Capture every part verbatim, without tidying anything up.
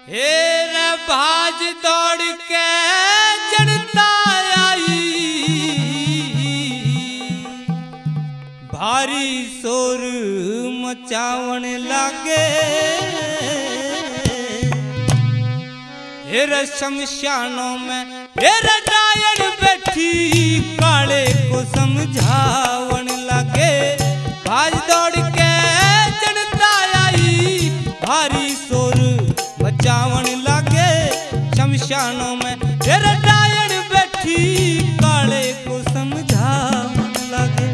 हेर भाज दौड़ के जनता आई, भारी शोर मचावन लागे। हेर शमशानों में हेर डायन बैठी, काले को समझावन लागे। भाज दौड़ के जनता आई, भारी शोर मचावन लागे। शमशानों में हेर डायन बैठी, काले को समझावन लागे।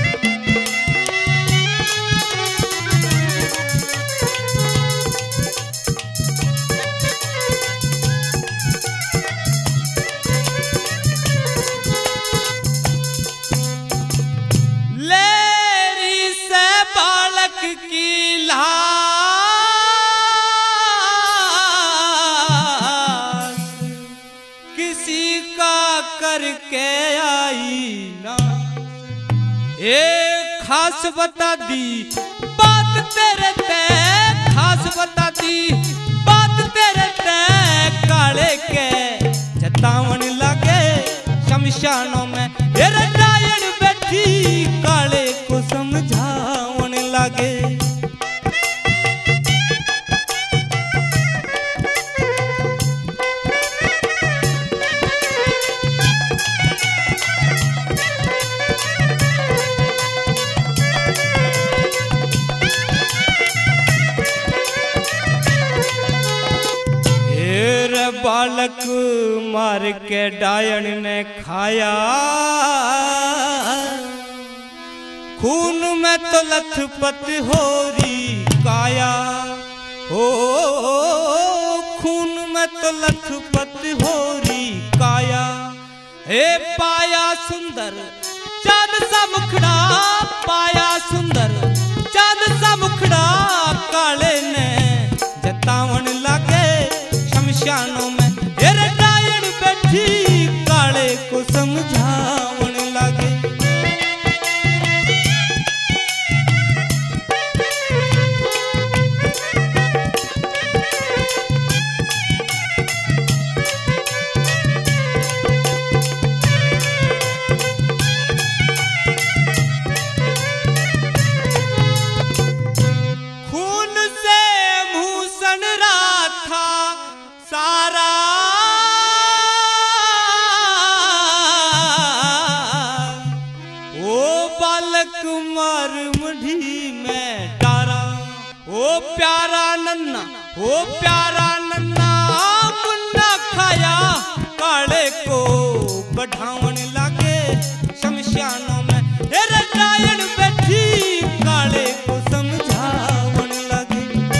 की लाश किसी का करके आई ना, एक खास बता दी बात तेरे ते, खास बता दी बात तेरे ते, काले के जतावन लागे। शमशानों में हेर डायन बैठी, काले को समझावन लागे। हेर बालक मार के डायन ने खाया, खून में तो लथपथ हो रही काया। ओ खून में तो लथपथ हो रही काया। हे पाया सुंदर चांद सा मुखड़ा, पाया सुंदर चांद सा मुखड़ा, काले ने जतावन लागे। शमशानों में हेर डायन बैठी, काले को समझावन लागे। सारा ओ बालक मार मढ़ी में डारा। ओ प्यारा नन्ना, ओ प्यारा नन्ना मुन्ना खाया, काले को बढ़ावन लागे। शमशानों में हेर डायन बैठी, काले को समझावन लागे।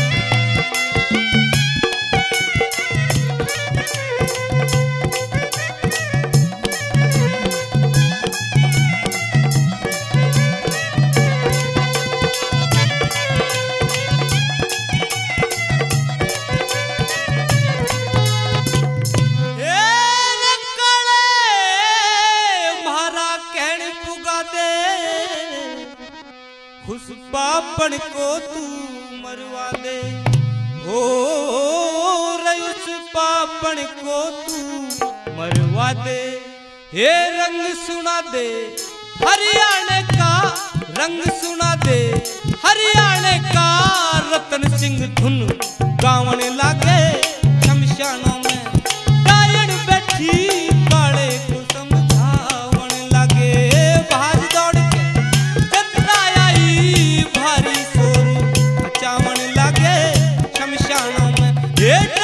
खुश पापन को तू मरवा दे, हो उस पापन को तू मरवा दे। ये रंग सुना दे हरियाणा का, रंग सुना दे हरियाणा का, रतन सिंह धुन गावन लागे। शमशानों में डायन बैठी, काले को समझावन लागे। भाज दौड़ के जनता आई, भारी शोर मचावन लागे। शमशानों में